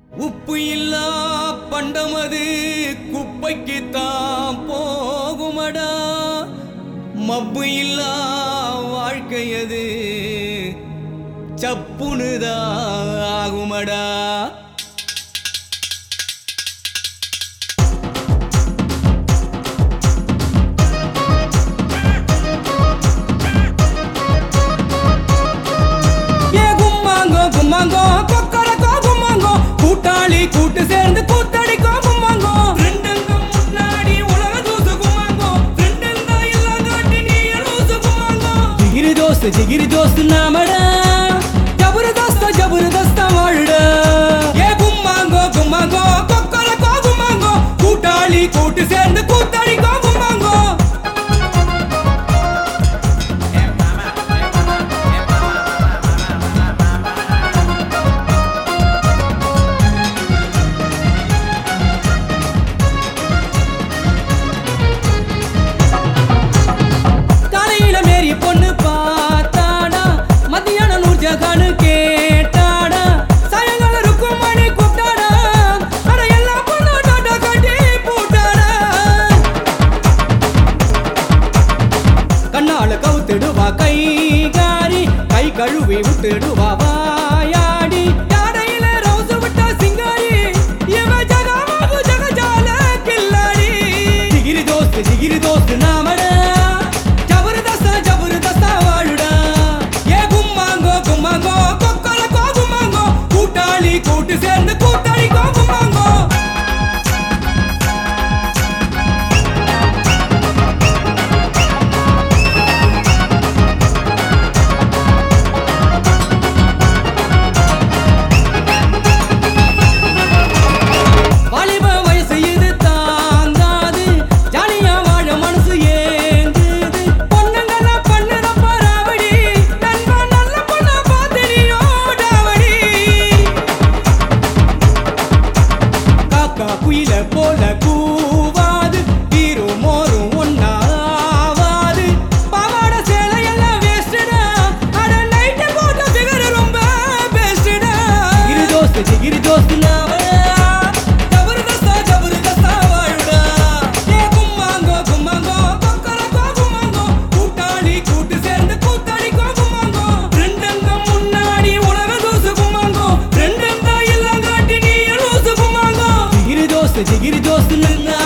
உப்பு இல்லா பண்டமது குப்பைக்குத்தான் போகுமடா. மப்பு இல்லா வாழ்க்கையது சப்புனுதான் ஆகுமடா. கும்மாங்கோ கொக்கரக்கோ கும்மாங்கோ கூட்டாளி கூட்டு சேர்ந்து கூத்தடிக்கோ கும்மாங்கோ. ரெண்டங்கம் முன்னாடி உலக தூசு கும்மாங்கோ, ரெண்டங்க எல்லாம் காட்டி நீ எழுசு கும்மாங்கோ. ஜிகிரி தோஸ்து நாமடா, ஜபர்தஸ்தா வாழுடா. ஏ கும்மாங்கோ கும்மாங்கோ கொக்கரக்கோ கும்மாங்கோ கூட்டாளி கூட்டு சேர்ந்து கூத்தடிக்கோ கும்மாங்கோ. பொண்ணு பார்த்தாடா மத்தியான நூறு ஜகானு கேட்டாடா. சாயங்கால ருக்குமணி கூப்பிட்டாடா, அட எல்லாம் பொண்ணு டாட்டா கட்டி போட்டாடா. கண்ணால கவுத்திடுவா கைகாரி, கை கழுவி விட்டுடுவா வாயாடி. யாடையில ரவுசு விட்டா சிங்காரி, இவ ஜகாமாகு ஜகஜால கில்லாடி. ஜிகிரி தோஸ்து நாமடா, கூட்டு சேர்ந்து கூத்தடிக்கோ கும்மாங்கோ. வாலிப வயசு இது தாங்காது, ஜாலியா வாழ மனசு ஏங்குது. பொண்ணுங்கள பண்ணுறப்ப ராவடி, நண்பா நல்ல பொண்ண பார்த்து நீயோடாவடி. காக்கா குயில போல கூவாது, தீரும் மோரும் ஒன்னாவாது. பாவாட சேலை எல்லாம் வேஸ்டடா, அட நைட் போட்ட ஃபிகர் ரொம்ப பெஸ்டடா. ஜிகிரி தோஸ்து நாமடா, ஜபர்தஸ்தா வாழுடா. ஏ கும்மாங்கோ கொக்கரக்கோ கும்மாங்கோ கூட்டாளி கூட்டு சேர்ந்து கூத்தடிக்கோ கும்மாங்கோ. ரெண்டங்கம் முன்னாடி உலக தூசு கும்மாங்கோ, ரெண்டங்க எல்லாம் காட்டி நீ எழுசு கும்மாங்கோ. ஜிகிரி தோஸ்து